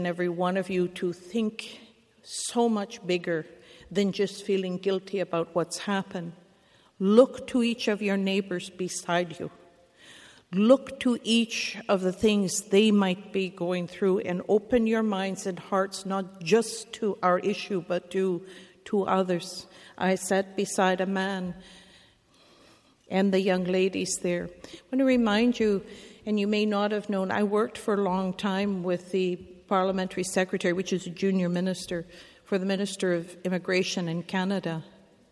every one of you to think so much bigger than just feeling guilty about what's happened. Look to each of your neighbors beside you. Look to each of the things they might be going through and open your minds and hearts not just to our issue but to others. I sat beside a man and the young ladies there. I want to remind you, and you may not have known, I worked for a long time with the Parliamentary Secretary, which is a junior minister, for the Minister of Immigration in Canada.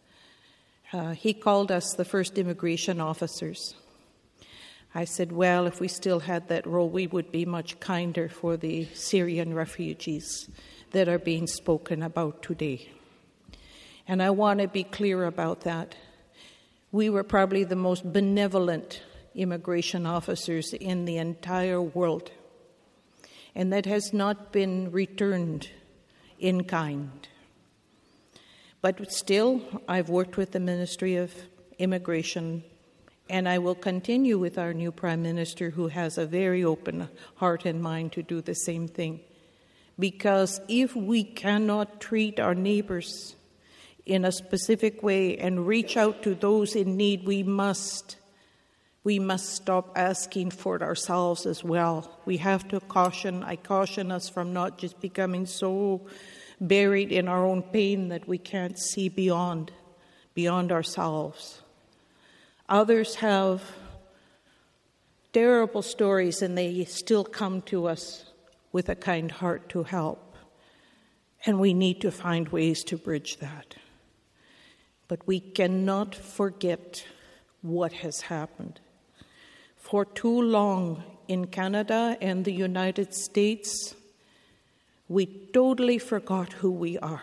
He called us the first immigration officers. I said, well, if we still had that role, we would be much kinder for the Syrian refugees that are being spoken about today. And I want to be clear about that. We were probably the most benevolent immigration officers in the entire world. And that has not been returned in kind. But still, I've worked with the Ministry of Immigration, and I will continue with our new Prime Minister, who has a very open heart and mind to do the same thing. Because if we cannot treat our neighbors in a specific way and reach out to those in need, we must stop asking for it ourselves as well. We have to I caution us from not just becoming so buried in our own pain that we can't see beyond ourselves. Others have terrible stories and they still come to us with a kind heart to help. And we need to find ways to bridge that. But we cannot forget what has happened. For too long in Canada and the United States, we totally forgot who we are.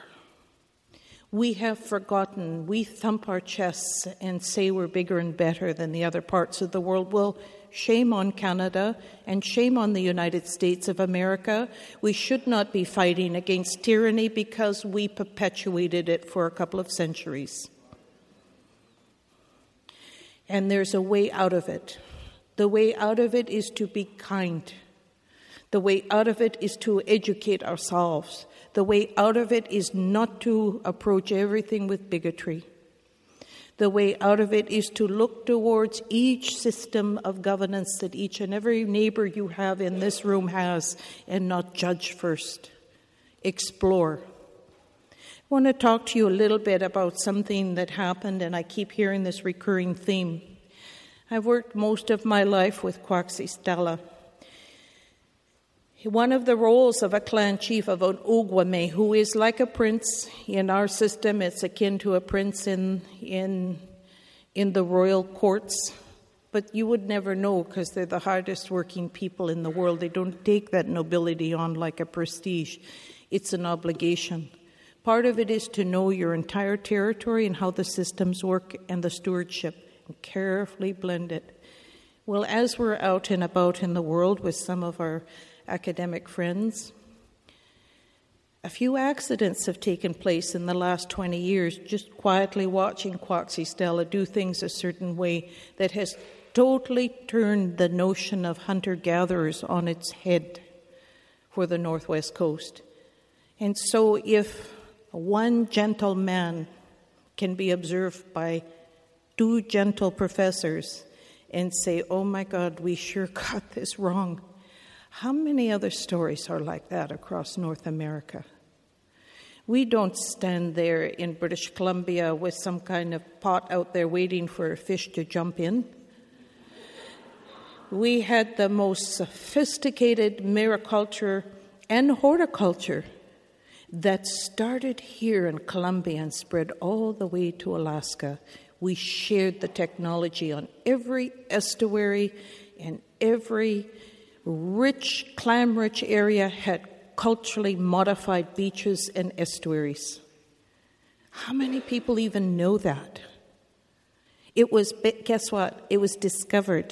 We have forgotten. We thump our chests and say we're bigger and better than the other parts of the world. Well, shame on Canada and shame on the United States of America. We should not be fighting against tyranny because we perpetuated it for a couple of centuries. And there's a way out of it. The way out of it is to be kind. The way out of it is to educate ourselves. The way out of it is not to approach everything with bigotry. The way out of it is to look towards each system of governance that each and every neighbor you have in this room has and not judge first. Explore. I want to talk to you a little bit about something that happened, and I keep hearing this recurring theme. I've worked most of my life with Kwasi one of the roles of a clan chief of an Ogwame, who is like a prince in our system. It's akin to a prince in the royal courts. But you would never know because they're the hardest working people in the world. They don't take that nobility on like a prestige. It's an obligation. Part of it is to know your entire territory and how the systems work and the stewardship, and carefully blend it. Well, as we're out and about in the world with some of our academic friends, a few accidents have taken place in the last 20 years, just quietly watching Kwasi Stella do things a certain way that has totally turned the notion of hunter-gatherers on its head for the Northwest Coast. And so if one gentle man can be observed by two gentle professors and say, oh my God, we sure got this wrong, how many other stories are like that across North America? We don't stand there in British Columbia with some kind of pot out there waiting for a fish to jump in. We had the most sophisticated mariculture and horticulture that started here in Columbia and spread all the way to Alaska. We shared the technology on every estuary and every clam-rich area had culturally modified beaches and estuaries. How many people even know that? Guess what? It was discovered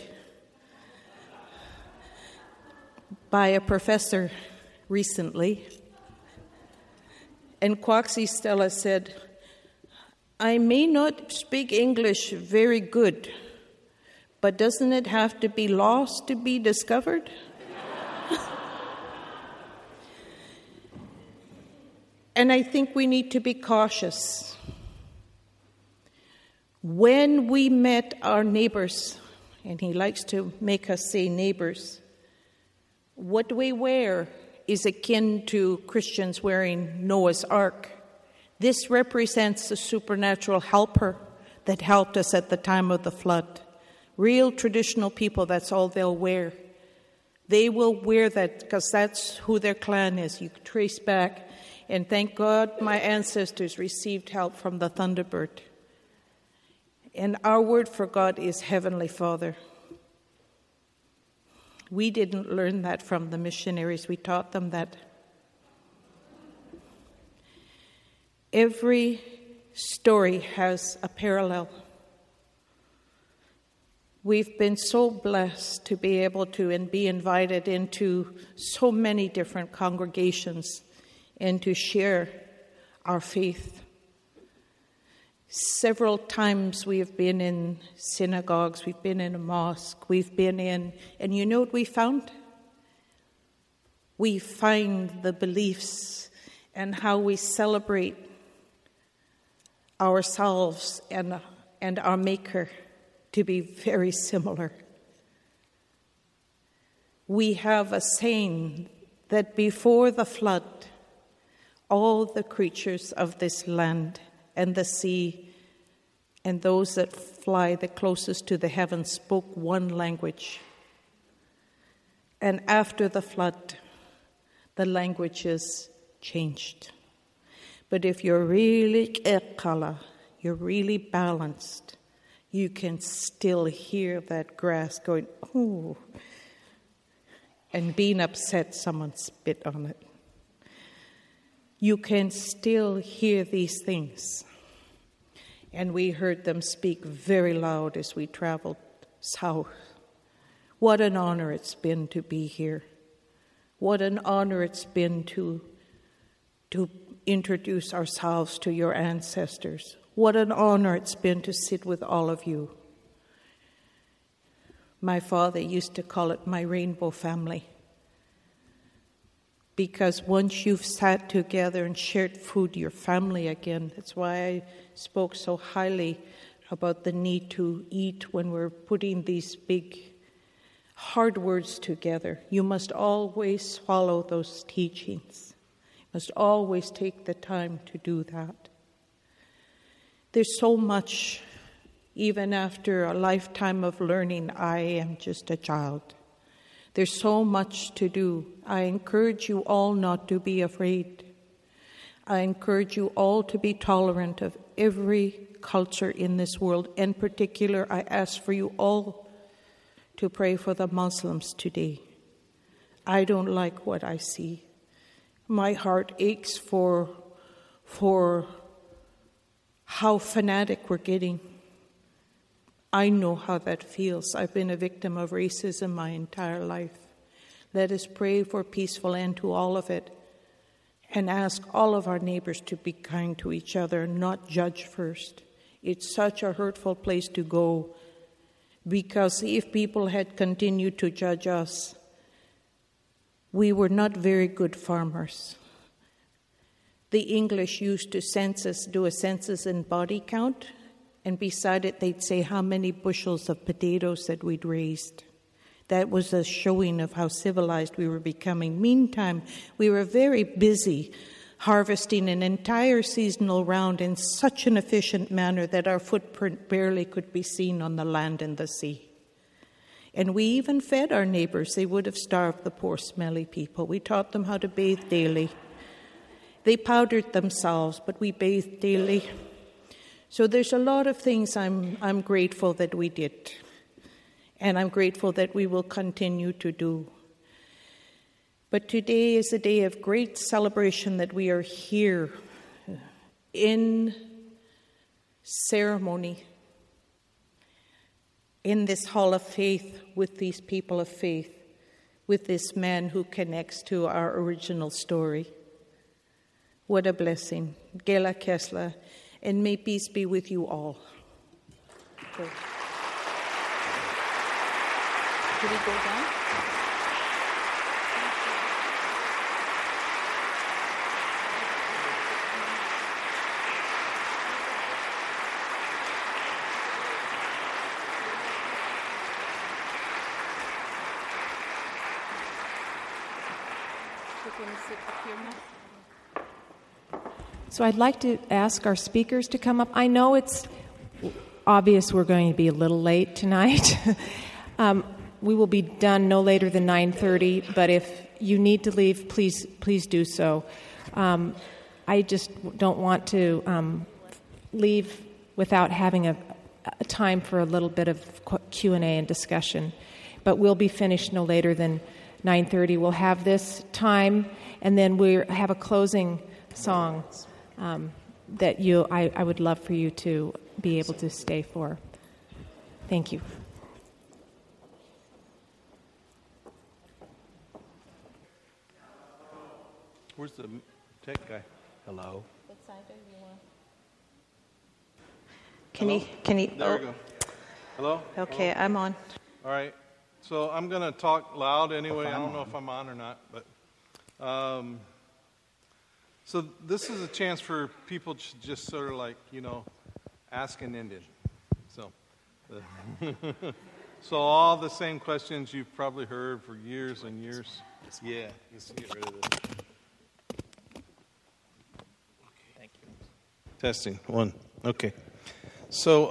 by a professor recently. And Kwasi Stella said, I may not speak English very good, but doesn't it have to be lost to be discovered? And I think we need to be cautious. When we met our neighbors, and he likes to make us say neighbors, what we wear is akin to Christians wearing Noah's Ark. This represents the supernatural helper that helped us at the time of the flood. Real traditional people, that's all they'll wear. They will wear that because that's who their clan is. You can trace back. And thank God my ancestors received help from the Thunderbird. And our word for God is Heavenly Father. We didn't learn that from the missionaries. We taught them that. Every story has a parallel. We've been so blessed to be able to and be invited into so many different congregations and to share our faith. Several times we have been in synagogues, we've been in a mosque, we've been in, and you know what we found? We find the beliefs and how we celebrate ourselves and our Maker to be very similar. We have a saying that before the flood, all the creatures of this land and the sea and those that fly the closest to the heavens spoke one language. And after the flood, the languages changed. But if you're really ekala, you're really balanced, you can still hear that grass going, ooh, and being upset someone spit on it. You can still hear these things. And we heard them speak very loud as we traveled south. What an honor it's been to be here. What an honor it's been to introduce ourselves to your ancestors. What an honor it's been to sit with all of you. My father used to call it my rainbow family. Because once you've sat together and shared food, you're family again. That's why I spoke so highly about the need to eat when we're putting these big, hard words together. You must always swallow those teachings. You must always take the time to do that. There's so much, even after a lifetime of learning, I am just a child. There's so much to do. I encourage you all not to be afraid. I encourage you all to be tolerant of every culture in this world. In particular, I ask for you all to pray for the Muslims today. I don't like what I see. My heart aches for how fanatic we're getting. I know how that feels. I've been a victim of racism my entire life. Let us pray for a peaceful end to all of it and ask all of our neighbors to be kind to each other and not judge first. It's such a hurtful place to go because if people had continued to judge us, we were not very good farmers. The English used to do a census and body count. And beside it, they'd say how many bushels of potatoes that we'd raised. That was a showing of how civilized we were becoming. Meantime, we were very busy harvesting an entire seasonal round in such an efficient manner that our footprint barely could be seen on the land and the sea. And we even fed our neighbors. They would have starved the poor, smelly people. We taught them how to bathe daily. They powdered themselves, but we bathed daily. So there's a lot of things I'm grateful that we did, and I'm grateful that we will continue to do. But today is a day of great celebration that we are here in ceremony, in this hall of faith with these people of faith, with this man who connects to our original story. What a blessing. Gela Kesla. And may peace be with you all. Okay. Should we go down? going to sit up here now? So I'd like to ask our speakers to come up. I know it's obvious we're going to be a little late tonight. We will be done no later than 9:30, but if you need to leave, please do so. I just don't want to leave without having a time for a little bit of Q&A and discussion. But we'll be finished no later than 9:30. We'll have this time, and then we have a closing song that I would love for you to be able to stay for. Thank you. Where's the tech guy? Hello. What side do you want? Can you? There we go. Hello? Okay, Hello? I'm on. All right. So I'm going to talk loud anyway. I don't know if I'm on or not, but so this is a chance for people to just sort of like, ask an Indian. So, so all the same questions you've probably heard for years and years. Yeah, let's get rid of this. Thank you. Testing, 1. Okay. So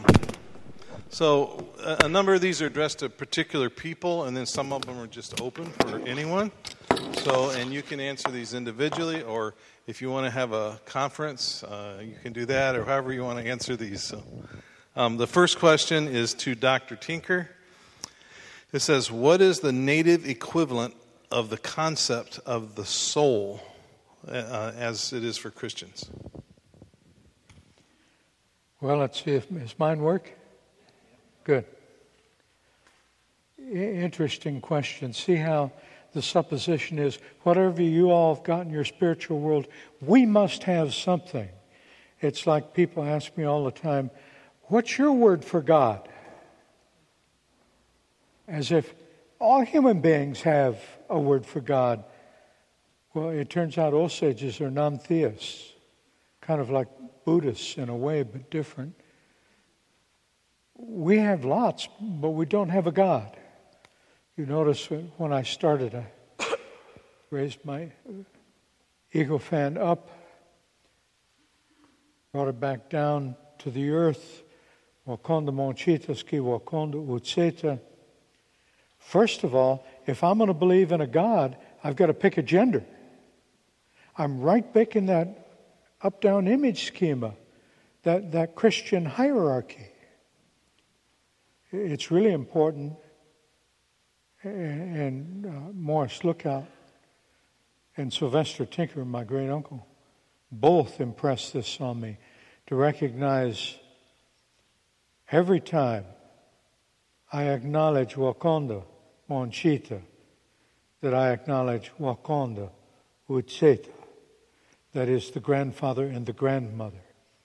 a number of these are addressed to particular people, and then some of them are just open for anyone. So, and you can answer these individually, or if you want to have a conference, you can do that, or however you want to answer these. So, the first question is to Dr. Tinker. It says, what is the native equivalent of the concept of the soul as it is for Christians? Well, let's see if mine work? Good. Interesting question. See how the supposition is, whatever you all have got in your spiritual world, we must have something. It's like people ask me all the time, what's your word for God? As if all human beings have a word for God. Well, it turns out Osages are non-theists, kind of like Buddhists in a way, but different. We have lots, but we don't have a God. You notice when I started, I raised my ego fan up, brought it back down to the earth. Wakonda monchitaski, wakonda utseta. First of all, if I'm going to believe in a God, I've got to pick a gender. I'm right back in that up-down image schema, that Christian hierarchy. It's really important. And Morris Lookout and Sylvester Tinker, my great uncle, both impressed this on me, to recognize every time I acknowledge Wakonda Monchita, that I acknowledge Wakonda Utseta, that is the grandfather and the grandmother.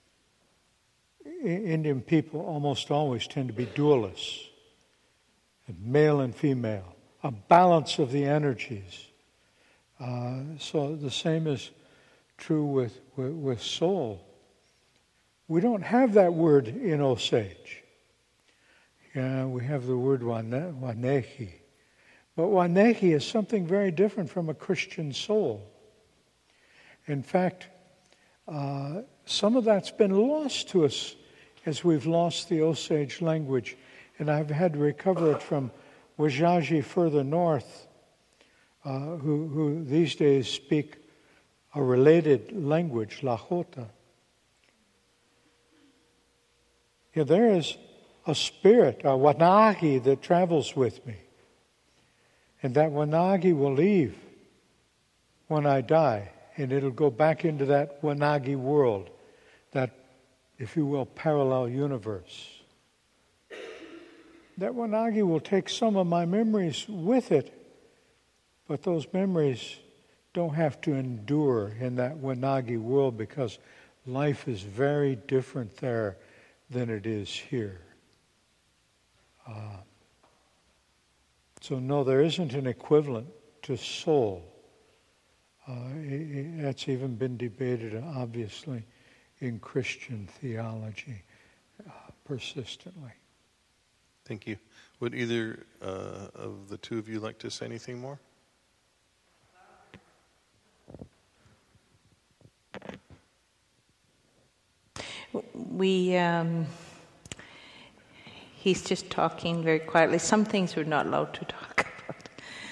Indian people almost always tend to be dualists, male and female, a balance of the energies. So the same is true with soul. We don't have that word in Osage. Yeah, we have the word Wanehi. But Wanehi is something very different from a Christian soul. In fact, some of that's been lost to us as we've lost the Osage language. And I've had to recover it from Wajaji further north, who these days speak a related language, Lakota. Yeah, there is a spirit, a Wanagi, that travels with me. And that Wanagi will leave when I die. And it'll go back into that Wanagi world, that, if you will, parallel universe. That Wanagi will take some of my memories with it, but those memories don't have to endure in that Wanagi world because life is very different there than it is here. So no, there isn't an equivalent to soul. That's even been debated, obviously, in Christian theology persistently. Thank you. Would either of the two of you like to say anything more? He's just talking very quietly. Some things we're not allowed to talk about.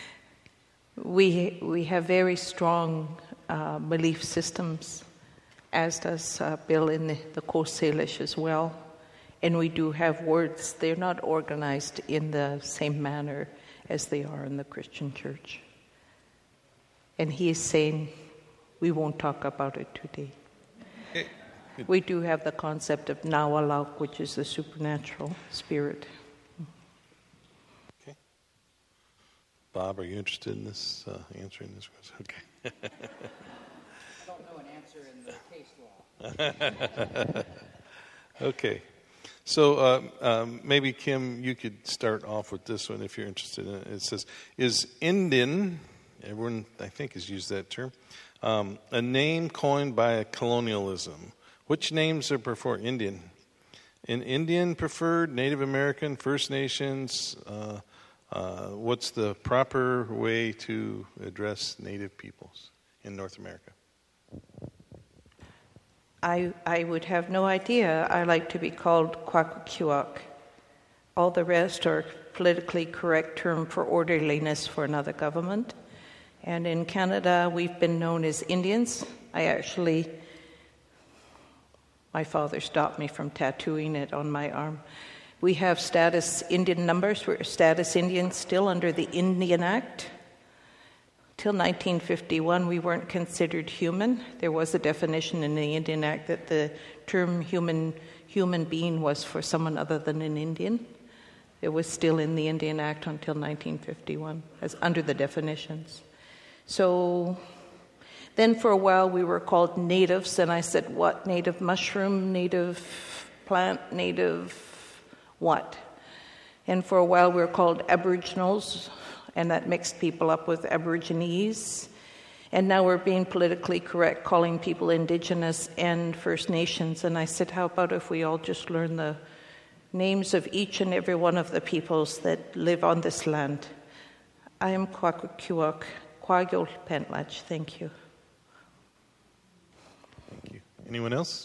We have very strong belief systems, as does Bill in the Coast Salish as well. And we do have words. They're not organized in the same manner as they are in the Christian church. And he is saying, we won't talk about it today. We do have the concept of Nawalak, which is the supernatural spirit. Okay. Bob, are you interested in this, answering this question? Okay. I don't know an answer in the case law. Okay. So maybe, Kim, you could start off with this one if you're interested in it. It says, is Indian, everyone I think has used that term, a name coined by colonialism? Which names are preferred? Indian. In Indian preferred, Native American, First Nations. What's the proper way to address Native peoples in North America? I would have no idea. I like to be called Kwakwaka'wakw. All the rest are politically correct term for orderliness for another government. And in Canada, we've been known as Indians. My father stopped me from tattooing it on my arm. We have status Indian numbers. We're status Indians still under the Indian Act. Till 1951, we weren't considered human. There was a definition in the Indian Act that the term human being was for someone other than an Indian. It was still in the Indian Act until 1951, as under the definitions. So then for a while we were called natives, and I said, what? Native mushroom, native plant, native what? And for a while we were called aboriginals, and that mixed people up with aborigines. And now we're being politically correct, calling people indigenous and First Nations. And I said, how about if we all just learn the names of each and every one of the peoples that live on this land? I am Kwakwaka'wakw, Kwagol Pentlach. Thank you. Thank you. Anyone else?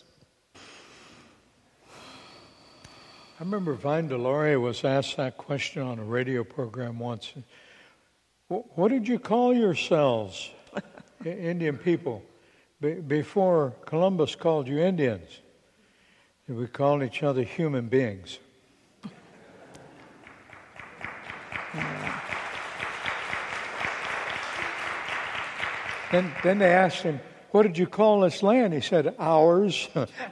I remember Vine Deloria was asked that question on a radio program once. What did you call yourselves, Indian people, before Columbus called you Indians? And we called each other human beings. Then they asked him, what did you call this land? He said, ours.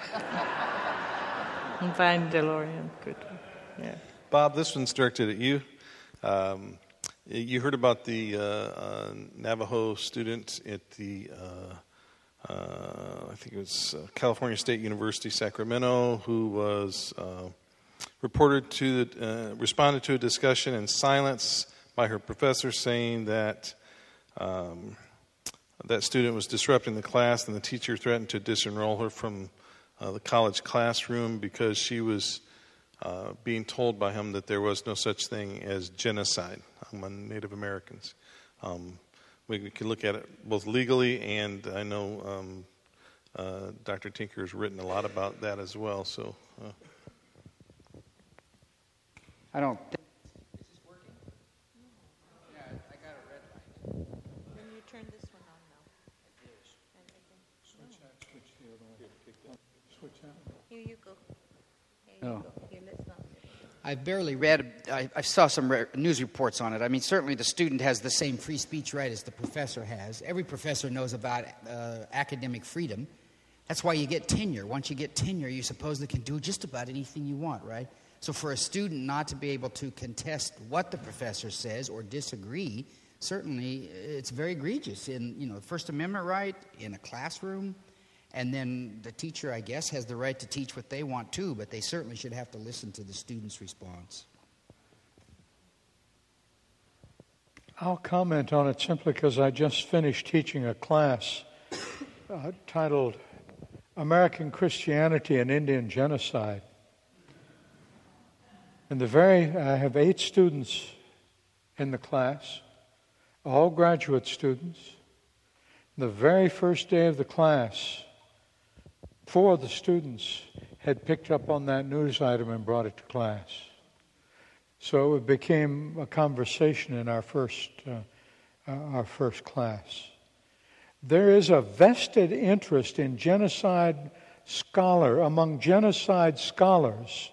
Vine Delorean, good one. Yeah. Bob, this one's directed at you. You heard about the Navajo student at the, I think it was California State University, Sacramento, who was responded to a discussion in silence by her professor, saying that that student was disrupting the class, and the teacher threatened to disenroll her from the college classroom because she was being told by him that there was no such thing as genocide among Native Americans. We can look at it both legally, and I know Dr. Tinker has written a lot about that as well. So, I don't think. Is this working? Yeah, I got a red light. Then you turn this one on now. Switch that, switch the other one. Switch that one. Here you go. Oh. Here, let's not. I've barely read, I saw some news reports on it. I mean, certainly the student has the same free speech right as the professor has. Every professor knows about academic freedom. That's why you get tenure. Once you get tenure, you supposedly can do just about anything you want, right? So for a student not to be able to contest what the professor says or disagree, certainly it's very egregious in, the First Amendment right, in a classroom. And then the teacher, I guess, has the right to teach what they want to, but they certainly should have to listen to the student's response. I'll comment on it simply because I just finished teaching a class titled American Christianity and Indian Genocide. And I have 8 students in the class, all graduate students. The very first day of the class, 4 of the students had picked up on that news item and brought it to class. So it became a conversation in our first class. There is a vested interest in among genocide scholars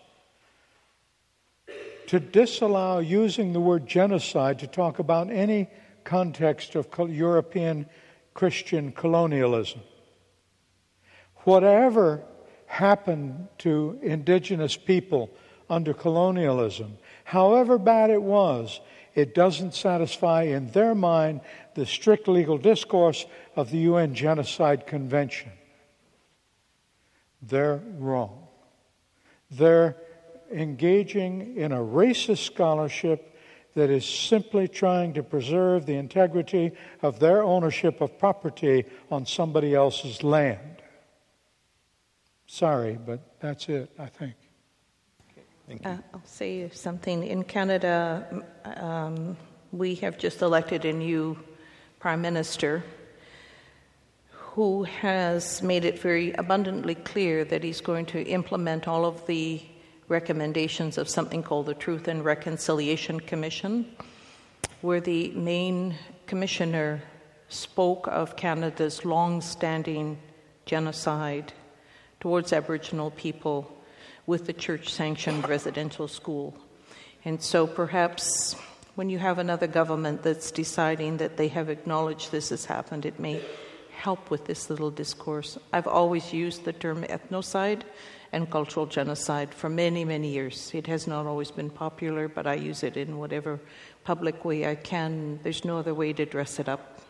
to disallow using the word genocide to talk about any context of European Christian colonialism. Whatever happened to indigenous people under colonialism, however bad it was, it doesn't satisfy in their mind the strict legal discourse of the UN Genocide Convention. They're wrong. They're engaging in a racist scholarship that is simply trying to preserve the integrity of their ownership of property on somebody else's land. Sorry, but that's it, I think. Thank you. I'll say something. In Canada, we have just elected a new Prime Minister who has made it very abundantly clear that he's going to implement all of the recommendations of something called the Truth and Reconciliation Commission, where the main commissioner spoke of Canada's long-standing genocide towards Aboriginal people with the church-sanctioned residential school. And so perhaps when you have another government that's deciding that they have acknowledged this has happened, it may help with this little discourse. I've always used the term ethnocide and cultural genocide for many, many years. It has not always been popular, but I use it in whatever public way I can. There's no other way to dress it up.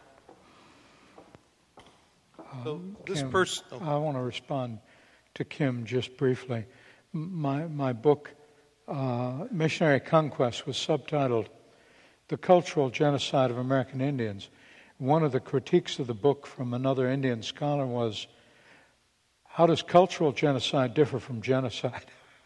So this Kim, person... I want to respond to Kim just briefly. My book, Missionary Conquest, was subtitled The Cultural Genocide of American Indians. One of the critiques of the book from another Indian scholar was, how does cultural genocide differ from genocide?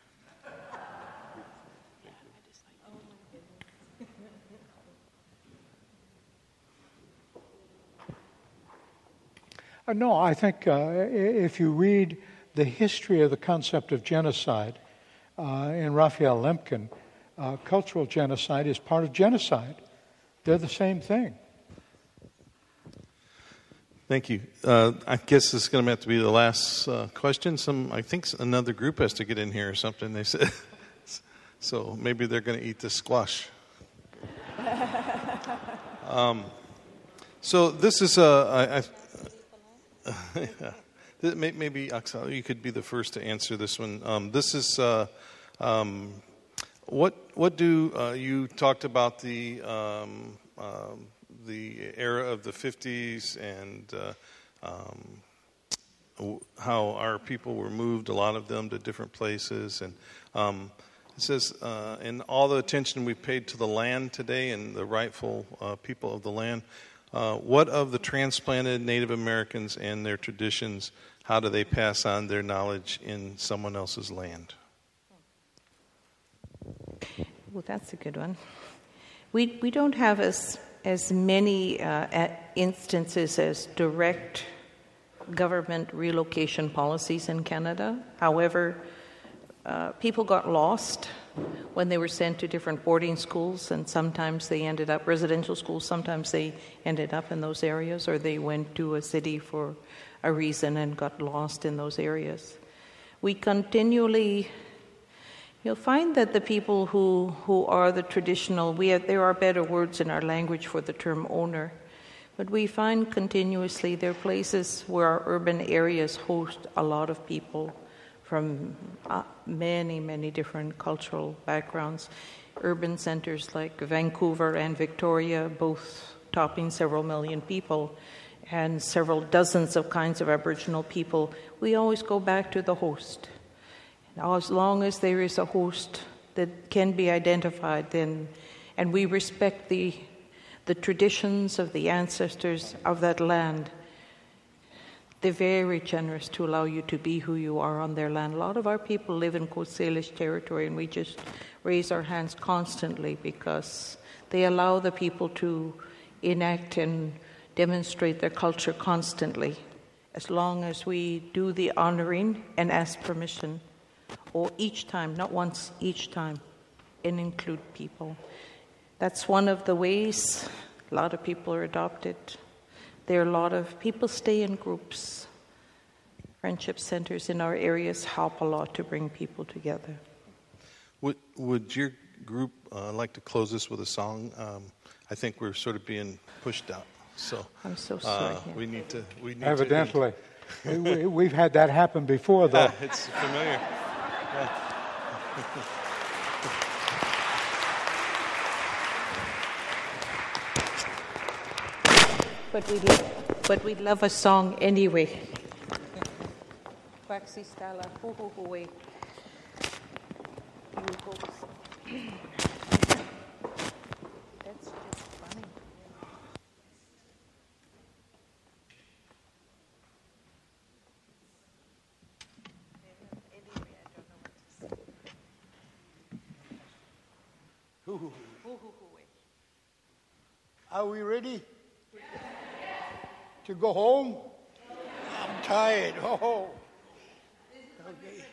No, I think if you read the history of the concept of genocide in Raphael Lemkin, cultural genocide is part of genocide. They're the same thing. Thank you. I guess this is going to have to be the last question. I think another group has to get in here or something, they said. So maybe they're going to eat the squash. So this is maybe, Aksel, you could be the first to answer this one. This is what do you talked about the era of the 50s and how our people were moved, a lot of them, to different places. And it says, in all the attention we've paid to the land today and the rightful people of the land, what of the transplanted Native Americans and their traditions? How do they pass on their knowledge in someone else's land? Well, that's a good one. We don't have as many instances as direct government relocation policies in Canada. However, people got lost when they were sent to different boarding schools, and sometimes they ended up residential schools, sometimes they ended up in those areas, or they went to a city for a reason and got lost in those areas. We continually, you'll find that the people who are the traditional, there are better words in our language for the term owner, but we find continuously there are places where our urban areas host a lot of people from many, many different cultural backgrounds. Urban centers like Vancouver and Victoria, both topping several million people, and several dozens of kinds of Aboriginal people. We always go back to the host. Now, as long as there is a host that can be identified, then, and we respect the traditions of the ancestors of that land, they're very generous to allow you to be who you are on their land. A lot of our people live in Coast Salish territory, and we just raise our hands constantly because they allow the people to enact and demonstrate their culture constantly, as long as we do the honoring and ask permission or each time, not once, each time, and include people. That's one of the ways a lot of people are adopted. There are a lot of people stay in groups. Friendship centers in our areas help a lot to bring people together. Would your group like to close this with a song? I think we're sort of being pushed out. So I'm so sorry. We need to. Evidently. We've had that happen before, though. It's familiar. Yeah. But we'd love a song anyway. Quaxi Stala, hoo-hoo-hoo-way. That's just funny. Are we ready to go home? I'm tired. Oh. Okay.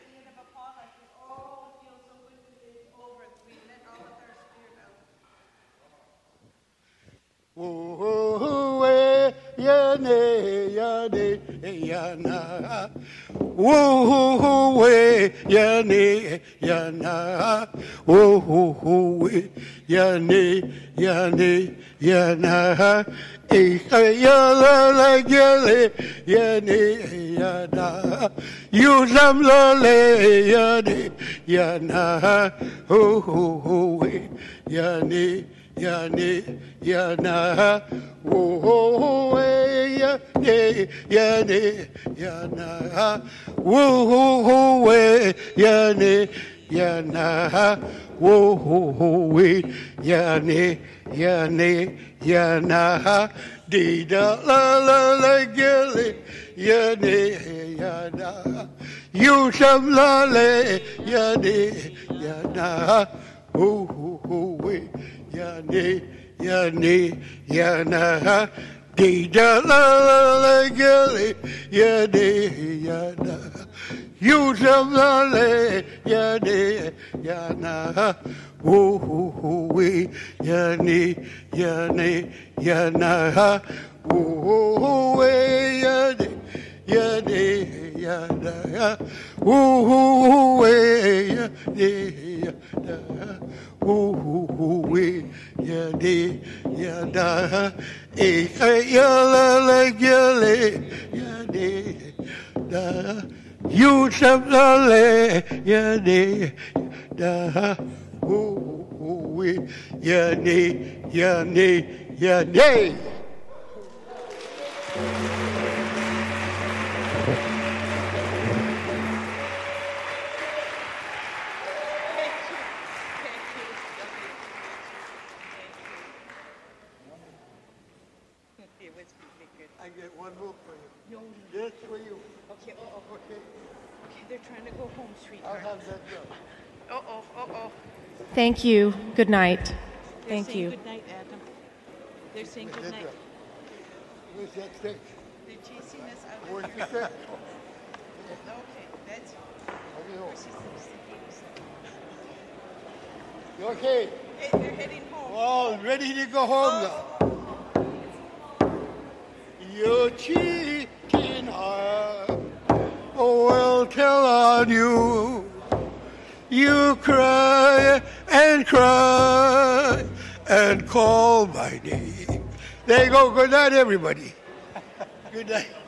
Woo-hoo-hoo-way, ya-ne, ya-ne, ya-na. Woo-hoo-hoo-way, ya-ne, ya-na. Woo-hoo-hoo-way, ya-ne, ya-ne, ya-na. Ya-la-la-ya-le, ya-ne, ya-na. You-lam-la-le, ya-ne, ya-na. Woo-hoo-hoo-way, ya-ne, ya-ne, ya-na, woo-hoo-hoo-way, ya-ne, ya-ne, ya-na, woo-hoo-hoo-way, ya-ne, ya-na, woo-hoo-hoo-way, ya-ne, ya-ne, ya-na, dee-da-la-la-la-gilly, ya-ne, ya-na, you-sham-la-le, ya-ne, ya-na, woo-hoo-hoo-way, ya-ne, ya-ne, ya-na, dee-da-la-la-la-gilly, ya-ne, ya-na, you-sham-la-le, ya-ne, ya-na, woo-hoo-hoo-way, ya-ne, ya-ne, ya-na, woo-hoo-hoo-way, ya-ne, ya-ne, ya-na, woo-hoo-hoo-way, ya-ne, ya-na, woo-hoo-hoo-way, ya-ne, ya-na, ya-la-la-gilly, ya-ne, ya-na, you-sham-la-le, ya-ne, ya-na, woo-hoo-hoo-way, ya-ne, ya-ne, ya-ne. I get one more for you. Just for you. Okay, Okay. okay, they're trying to go home, I'll sweetheart. have that done. Uh-oh. Thank you. Good night. They're Thank saying you. good night, Adam. They're saying good night. Where's that stick? They're chasing us out. Where's the stick? Okay, that's You okay? they're heading home. Oh, ready to go home now. You're cheating heart. Oh, well, tell on you. You cry and cry and call my name. There you go. Good night, everybody. Good night.